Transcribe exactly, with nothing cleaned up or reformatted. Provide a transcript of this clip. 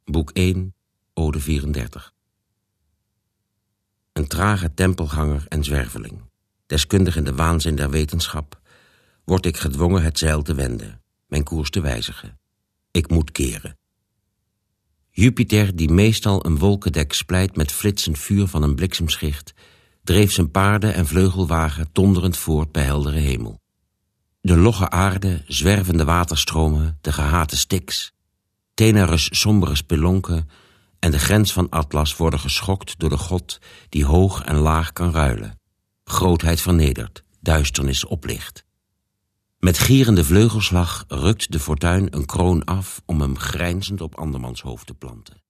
Boek één, Ode vierendertig. Een trage tempelganger en zwerveling, deskundig in de waanzin der wetenschap, word ik gedwongen het zeil te wenden, mijn koers te wijzigen. Ik moet keren. Jupiter, die meestal een wolkendek splijt met flitsend vuur van een bliksemschicht, dreef zijn paarden en vleugelwagen donderend voort bij heldere hemel. De logge aarde, zwervende waterstromen, de gehate Styx, Taenarus' sombere spelonken en de grens van Atlas worden geschokt door de god die hoog en laag kan ruilen, grootheid vernedert, duisternis oplicht. Met gierende vleugelslag rukt de fortuin een kroon af om hem grijnzend op andermans hoofd te planten.